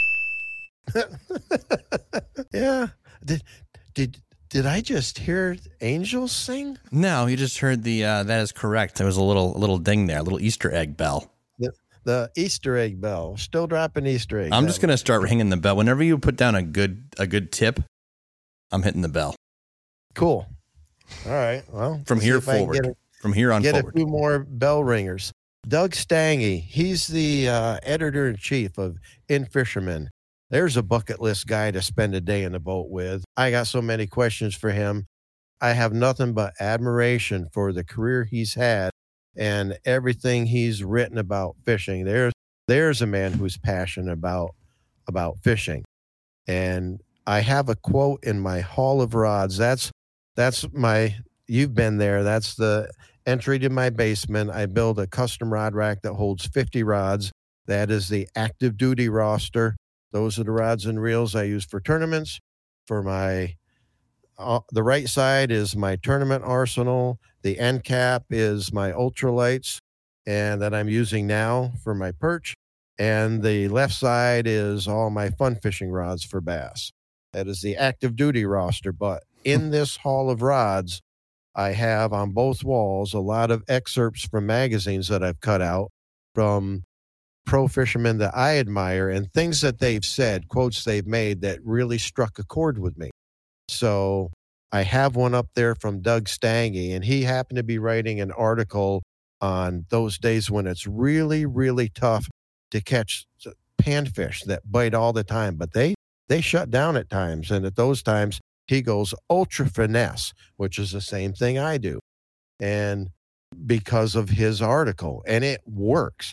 Yeah. Did, did, did I just hear angels sing? No, you just heard the, uh, that is correct. There was a little, a little ding there, a little Easter egg bell. The, the Easter egg bell, still dropping Easter egg. I'm just going to start ringing the bell. Whenever you put down a good, a good tip, I'm hitting the bell. Cool. All right. Well, from here forward, a, from here on get forward. Get a few more bell ringers. Doug Stange, he's the uh, editor-in-chief of In Fisherman. There's a bucket list guy to spend a day in the boat with. I got so many questions for him. I have nothing but admiration for the career he's had and everything he's written about fishing. There's there's a man who's passionate about about fishing. And I have a quote in my Hall of Rods. That's that's my, you've been there. That's the entry to my basement. I build a custom rod rack that holds fifty rods. That is the active duty roster. Those are the rods and reels I use for tournaments. For my, uh, the right side is my tournament arsenal. The end cap is my ultralights, and that I'm using now for my perch. And the left side is all my fun fishing rods for bass. That is the active duty roster. But in this haul of rods, I have on both walls a lot of excerpts from magazines that I've cut out from pro fishermen that I admire and things that they've said, quotes they've made that really struck a chord with me. So I have one up there from Doug Stange, and he happened to be writing an article on those days when it's really, really tough to catch panfish that bite all the time, but they, they shut down at times. And at those times, he goes ultra finesse, which is the same thing I do. And because of his article, and it works.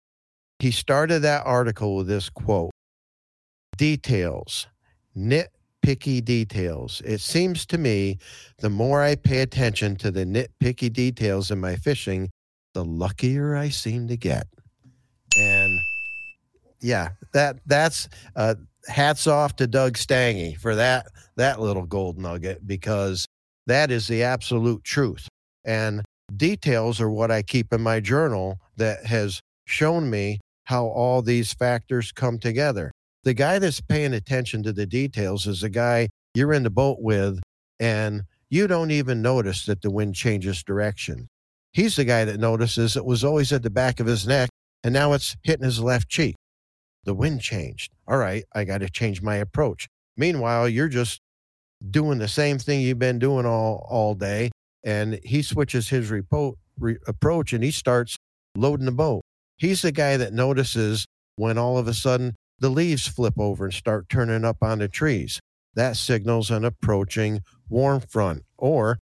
He started that article with this quote, details, nitpicky details. It seems to me the more I pay attention to the nitpicky details in my fishing, the luckier I seem to get. And yeah, that that's uh, hats off to Doug Stange for that, that little gold nugget, because that is the absolute truth. And details are what I keep in my journal that has shown me how all these factors come together. The guy that's paying attention to the details is the guy you're in the boat with, and you don't even notice that the wind changes direction. He's the guy that notices it was always at the back of his neck, and now it's hitting his left cheek. The wind changed. All right, I got to change my approach. Meanwhile, you're just doing the same thing you've been doing all, all day, and he switches his repo- re- approach, and he starts loading the boat. He's the guy that notices when all of a sudden the leaves flip over and start turning up on the trees. That signals an approaching warm front or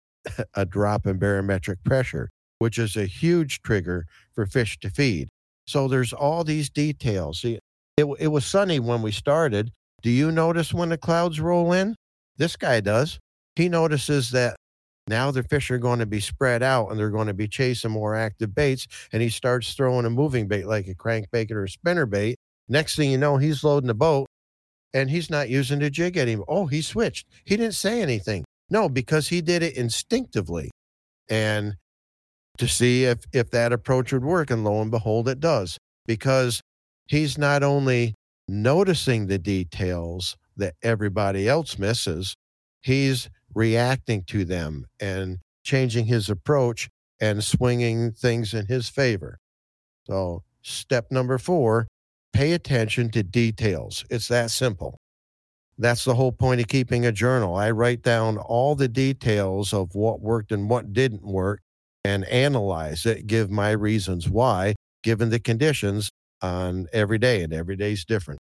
a drop in barometric pressure, which is a huge trigger for fish to feed. So there's all these details. See, it, it was sunny when we started. Do you notice when the clouds roll in? This guy does. He notices that now the fish are going to be spread out and they're going to be chasing more active baits. And he starts throwing a moving bait like a crankbait or a spinner bait. Next thing you know, he's loading the boat and he's not using the jig anymore. Oh, he switched. He didn't say anything. No, because he did it instinctively. And to see if, if that approach would work. And lo and behold, it does. Because he's not only noticing the details that everybody else misses, he's reacting to them and changing his approach and swinging things in his favor. So step number four, pay attention to details. It's that simple. That's the whole point of keeping a journal. I write down all the details of what worked and what didn't work and analyze it, give my reasons why, given the conditions on every day, and every day's different.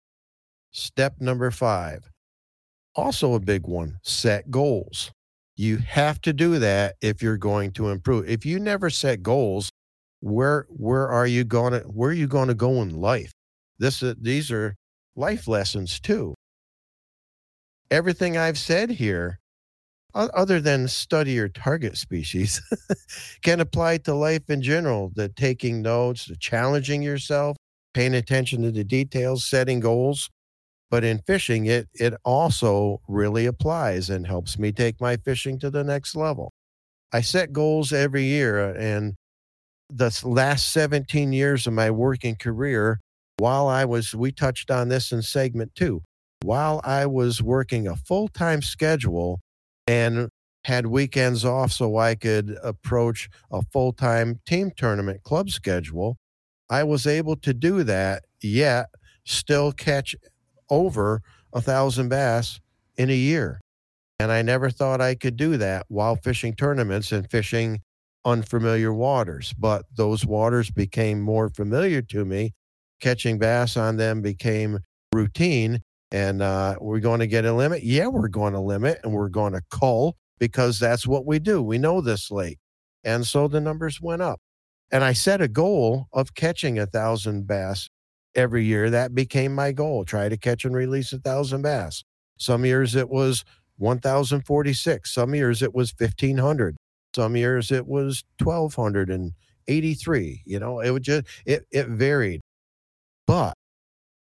Step number five, also a big one, set goals. You have to do that if you're going to improve. If you never set goals, where where are you going to where are you going to go in life? This uh, these are life lessons too. Everything I've said here, other than study your target species, can apply to life in general. The taking notes, the challenging yourself, paying attention to the details, setting goals. But in fishing, it it also really applies and helps me take my fishing to the next level. I set goals every year, and the last seventeen years of my working career, while I was, we touched on this in segment two, while I was working a full-time schedule and had weekends off so I could approach a full-time team tournament club schedule, I was able to do that, yet still catch over a thousand bass in a year. And I never thought I could do that while fishing tournaments and fishing unfamiliar waters. But those waters became more familiar to me. Catching bass on them became routine. And uh, we're going to get a limit? Yeah, we're going to limit, and we're going to cull because that's what we do. We know this lake. And so the numbers went up. And I set a goal of catching a thousand bass every year. That became my goal. Try to catch and release a thousand bass. Some years it was one thousand forty-six. Some years it was fifteen hundred. Some years it was twelve eighty-three. You know, it would just, it, it varied. But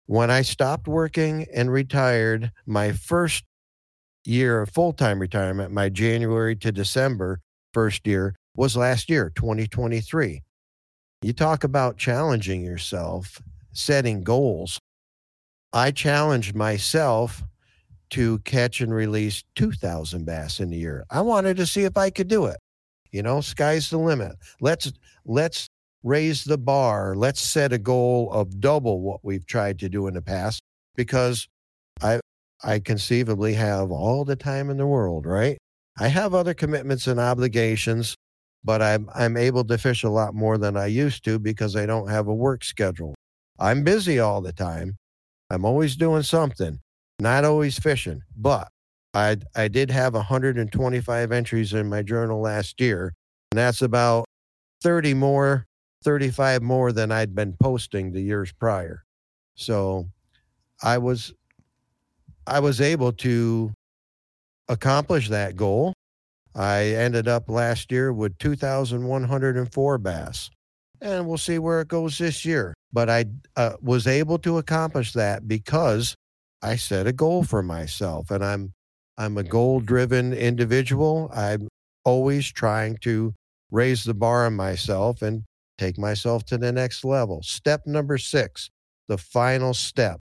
When I stopped working and retired, my first year of full-time retirement, my January to December first year, was last year, twenty twenty-three. You talk about challenging yourself, setting goals. I challenged myself to catch and release two thousand bass in a year. I wanted to see if I could do it. You know, sky's the limit. Let's let's raise the bar. Let's set a goal of double what we've tried to do in the past, because I I conceivably have all the time in the world, right? I have other commitments and obligations, but I'm I'm able to fish a lot more than I used to because I don't have a work schedule. I'm busy all the time. I'm always doing something, not always fishing, but I I did have one hundred twenty-five entries in my journal last year, and that's about thirty more, thirty-five more than I'd been posting the years prior. So I was I was able to accomplish that goal. I ended up last year with two thousand one hundred four bass, and we'll see where it goes this year. But I uh, was able to accomplish that because I set a goal for myself, and I'm I'm a goal-driven individual. I'm always trying to raise the bar on myself and take myself to the next level. Step number six, the final step.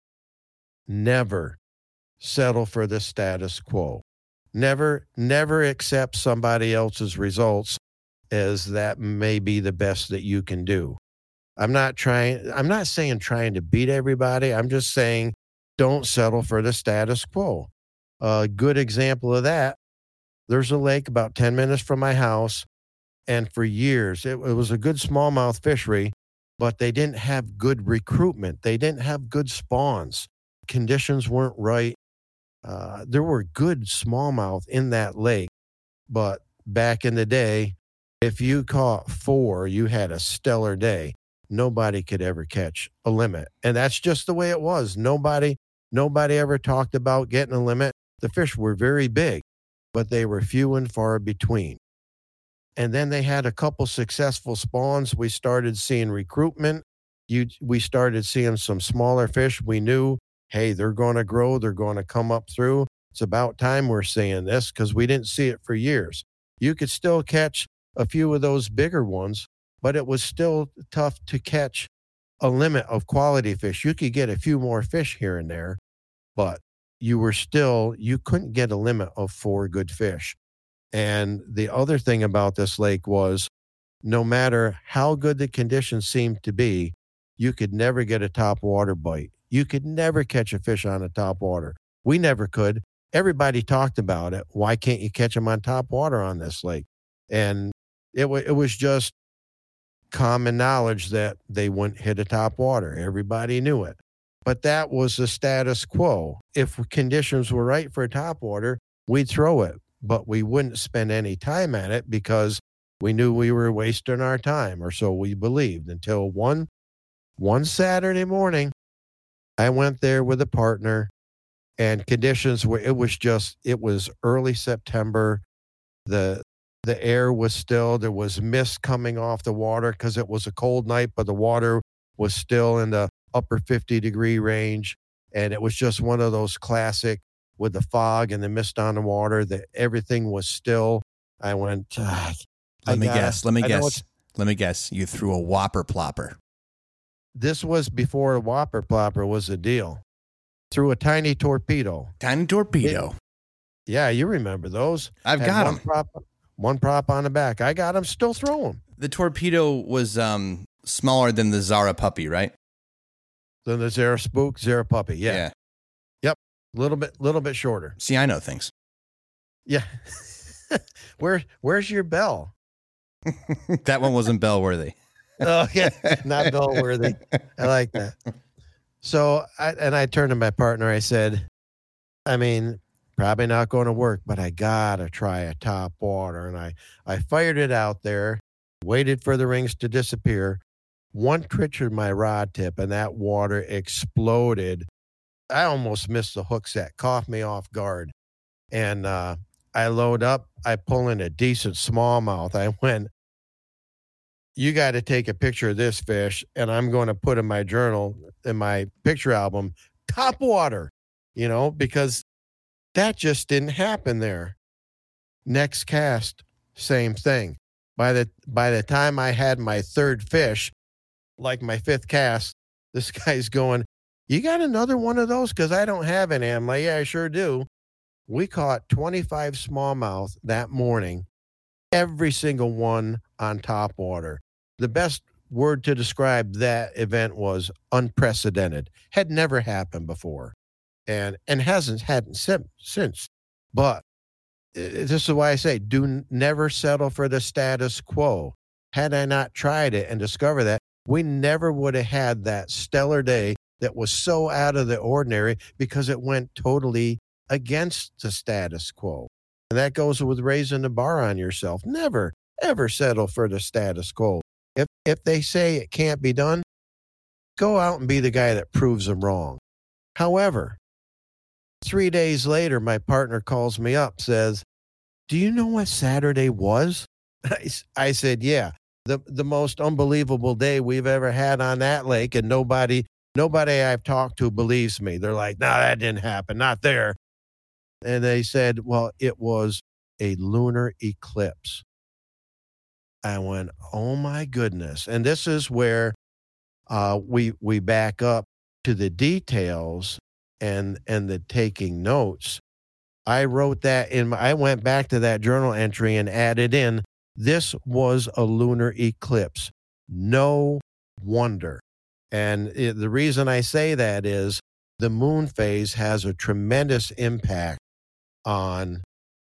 Never settle for the status quo. Never, never accept somebody else's results as that may be the best that you can do. I'm not trying, I'm not saying trying to beat everybody. I'm just saying don't settle for the status quo. A good example of that, there's a lake about ten minutes from my house, and for years, it, it was a good smallmouth fishery, but they didn't have good recruitment. They didn't have good spawns. Conditions weren't right. Uh, there were good smallmouth in that lake, but back in the day, if you caught four, you had a stellar day. Nobody could ever catch a limit. And that's just the way it was. Nobody, nobody ever talked about getting a limit. The fish were very big, but they were few and far between. And then they had a couple successful spawns. We started seeing recruitment. You, we started seeing some smaller fish. We knew, hey, they're going to grow. They're going to come up through. It's about time we're seeing this, because we didn't see it for years. You could still catch a few of those bigger ones, but it was still tough to catch a limit of quality fish. You could get a few more fish here and there, but you were still, you couldn't get a limit of four good fish. And the other thing about this lake was, no matter how good the conditions seemed to be, you could never get a top water bite. You could never catch a fish on a top water. We never could. Everybody talked about it. Why can't you catch them on top water on this lake? And it, w- it was just common knowledge that they wouldn't hit a top water. Everybody knew it. But that was the status quo. If conditions were right for a top water, we'd throw it, but we wouldn't spend any time at it because we knew we were wasting our time, or so we believed, until one, one Saturday morning, I went there with a partner, and conditions were, it was just, it was early September. The, the air was still, there was mist coming off the water because it was a cold night, but the water was still in the upper fifty degree range. And it was just one of those classic, with the fog and the mist on the water, that everything was still. I went, ah, let I me gotta, guess, let me I know guess, let me guess. You threw a whopper plopper. This was before a whopper plopper was a deal. Threw a tiny torpedo. Tiny torpedo. It, yeah, you remember those. I've Had got one them. Prop, one prop on the back. I got them, still throw them. The torpedo was um, smaller than the Zara puppy, right? Then the Zara Spook, Zara Puppy. Yeah. yeah. Yep. Little bit, little bit shorter. See, I know things. Yeah. Where, where's your bell? That one wasn't bell-worthy. Oh, yeah. Not bell-worthy. I like that. So, I, and I turned to my partner. I said, I mean, probably not going to work, but I got to try a top water. And I, I fired it out there, waited for the rings to disappear. One twitched my rod tip, and that water exploded. I almost missed the hook set, caught me off guard. And uh, I load up. I pull in a decent smallmouth. I went, you got to take a picture of this fish, and I'm going to put in my journal, in my picture album, top water, you know, because that just didn't happen there. Next cast, same thing. By the by the time I had my third fish, like my fifth cast, this guy's going, you got another one of those? Because I don't have any. I'm like, yeah, I sure do. We caught twenty-five smallmouth that morning, every single one on top water. The best word to describe that event was unprecedented. Had never happened before, and and hasn't hadn't since. But this is why I say, do never settle for the status quo. Had I not tried it and discovered that, we never would have had that stellar day that was so out of the ordinary because it went totally against the status quo. And that goes with raising the bar on yourself. Never, ever settle for the status quo. If if they say it can't be done, go out and be the guy that proves them wrong. However, three days later, my partner calls me up, says, do you know what Saturday was? I, I said, yeah, the, the most unbelievable day we've ever had on that lake, and nobody nobody I've talked to believes me. They're like, no, that didn't happen, not there. And they said, well, it was a lunar eclipse. I went, oh my goodness. And this is where uh, we we back up to the details and and the taking notes. I wrote that in my, I went back to that journal entry and added in, this was a lunar eclipse. No wonder. And it, the reason I say that is the moon phase has a tremendous impact on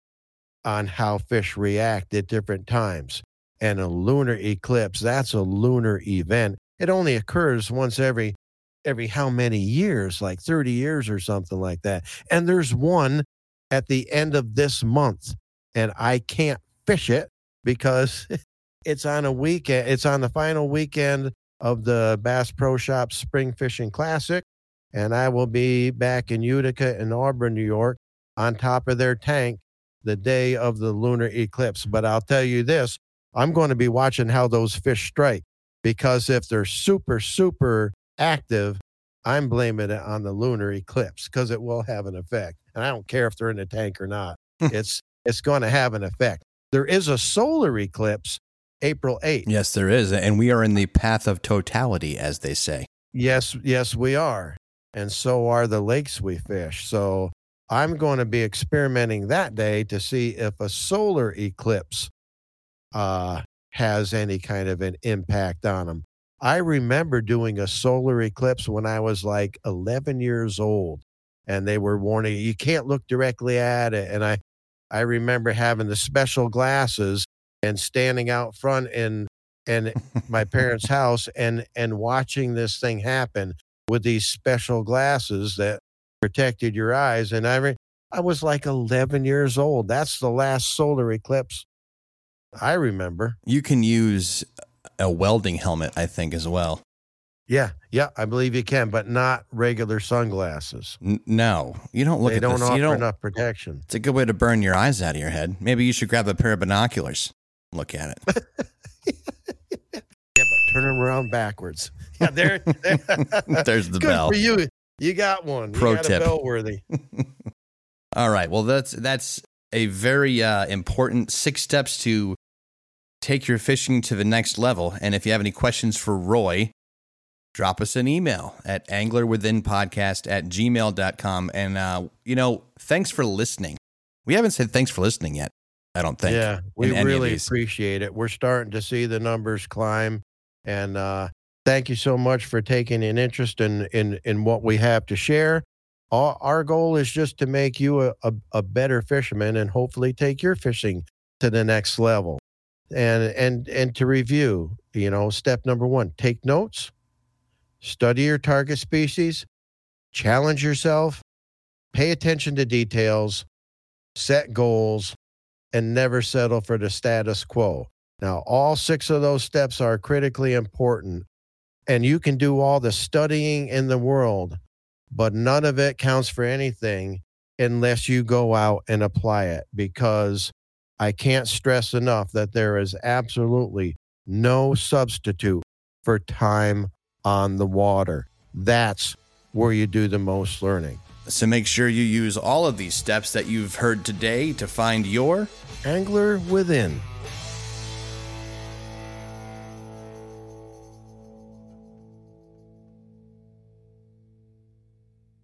on how fish react at different times. And a lunar eclipse, that's a lunar event. It only occurs once every every how many years, like thirty years or something like that. And there's one at the end of this month, and I can't fish it because it's on a weekend. It's on the final weekend of the Bass Pro Shop Spring Fishing Classic, and I will be back in Utica and Auburn, New York, on top of their tank the day of the lunar eclipse. But I'll tell you this, I'm going to be watching how those fish strike, because if they're super, super active, I'm blaming it on the lunar eclipse because it will have an effect. And I don't care if they're in the tank or not. it's it's going to have an effect. There is a solar eclipse April eighth. Yes, there is. And we are in the path of totality, as they say. Yes, yes, we are. And so are the lakes we fish. So I'm going to be experimenting that day to see if a solar eclipse uh, has any kind of an impact on them. I remember doing a solar eclipse when I was like eleven years old, and they were warning you can't look directly at it. And I, I remember having the special glasses and standing out front in in my parents' house and and watching this thing happen with these special glasses that protected your eyes. And I re- I was like eleven years old. That's the last solar eclipse I remember. You can use a welding helmet, I think, as well. Yeah, yeah, I believe you can, but not regular sunglasses. N- no, you don't look they at don't this. offer You don't enough protection. It's a good way to burn your eyes out of your head. Maybe you should grab a pair of binoculars. Look at it. Yeah, but turn them around backwards. Yeah, there. there. There's the Good bell. for you. You got one. Pro you got tip. a bell worthy. All right. Well, that's that's a very uh, important six steps to take your fishing to the next level. And if you have any questions for Roy, drop us an email at anglerwithinpodcast at gmail dot com. And, uh, you know, thanks for listening. We haven't said thanks for listening yet, I don't think. Yeah, we any of really these. appreciate it. We're starting to see the numbers climb. And uh, thank you so much for taking an interest in, in, in what we have to share. Our, our goal is just to make you a, a, a better fisherman and hopefully take your fishing to the next level. And and and to review, you know, step number one, take notes, study your target species, challenge yourself, pay attention to details, set goals, and never settle for the status quo. Now, all six of those steps are critically important, and you can do all the studying in the world, but none of it counts for anything unless you go out and apply it, because I can't stress enough that there is absolutely no substitute for time on the water. That's where you do the most learning. So make sure you use all of these steps that you've heard today to find your Angler Within.